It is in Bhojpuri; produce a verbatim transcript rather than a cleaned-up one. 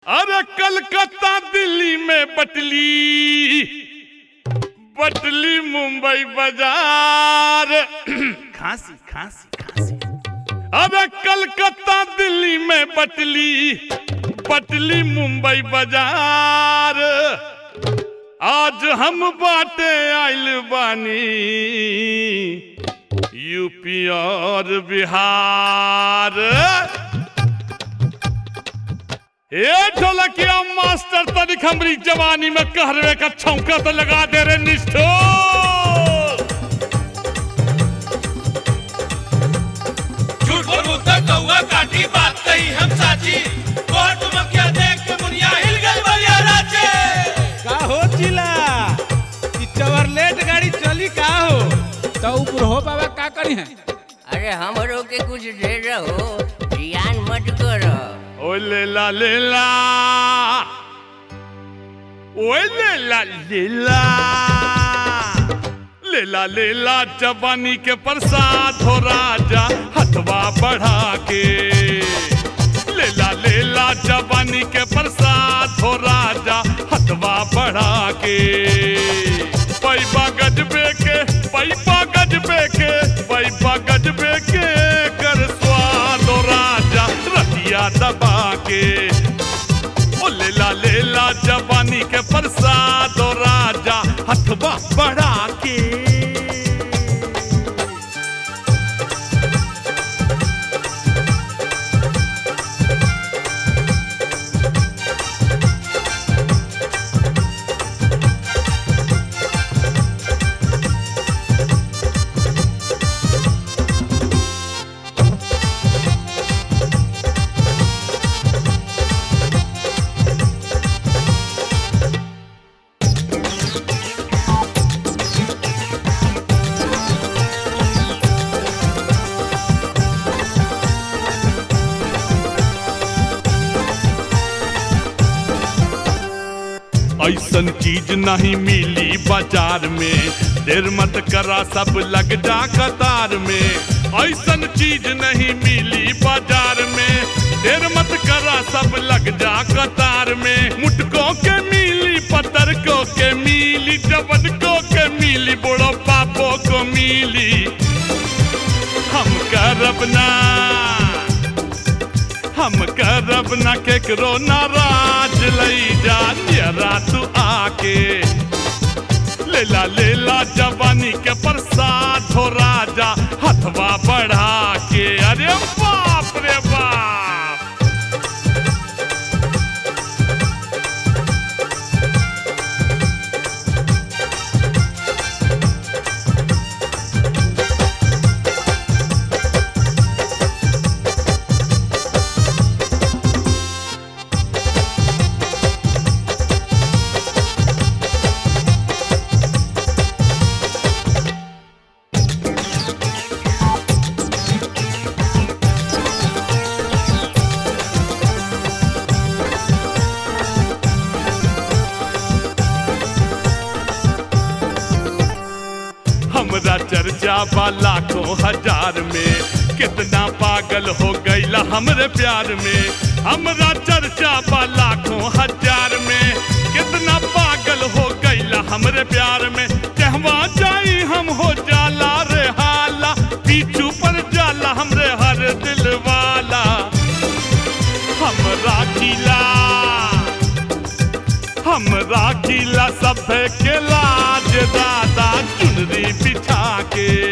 अरे कलकत्ता दिल्ली में बटली बटली मुंबई बाजार खांसी खांसी खांसी। अरे कलकत्ता दिल्ली में बटली बटली मुंबई बाजार। आज हम बाटे आइल बानी यूपी और बिहार। ए ढोलकिया मास्टर तनिक हमरी जवानी में कहरवे का छौंका तो लगा दे रे निष्ठो। झूठ बोलूं तो कौवा काटी बात कही हम साची। कोर्ट में क्या देख के मुनिया हिल गई बलिया रांचे। का हो जिला कि चवरलेट गाड़ी चली का हो तो ऊपर हो बाबा का करी है। अरे हमरो के कुछ दे रहो, जियान मत करो। ओ लेला लेला ओ लेला लेला लेला लेला जवानी के प्रसाद हो राजा हथवा बढ़ा के। लेला लेला जवानी के प्रसाद हो राजा हथवा बढ़ा के। पैबा गजबे के पैबा गजबे के पैबा गजबे के कर स्वाद हो राजा रतिया दबा के। ओ लेला लेला जवानी के प्रसाद हो राजा हथवा बढ़ा के। ऐसन चीज नहीं मिली बाजार में, देर मत करा सब लग जा कतार में। ऐसन चीज नहीं मिली बाजार में, देर मत करा सब लग जा कतार में। मुटकों के मिली पतरकों के मिली जवनकों के मिली बड़ो पापों को मिली। हम करब ना हम करब न केकरो नाराज लई जा तेरा तू आके। लेला लेला जवानी के प्रसाद हो राजा हथवा बढ़ा के। अरे बाप रे बाप। हमरा चर्चा बा लाखों हजार में, कितना पागल हो गईला हमरे प्यार में। हमरा चर्चा बा लाखों हजार में, कितना पागल हो गईला हमरे प्यार में। कहवा जाई हम हो जाला रे हाला, पीछू पर जाला हमरे हर दिल वाला। हमरा किला हमरा किला सब के लाज दादा चुनरी बिछा के।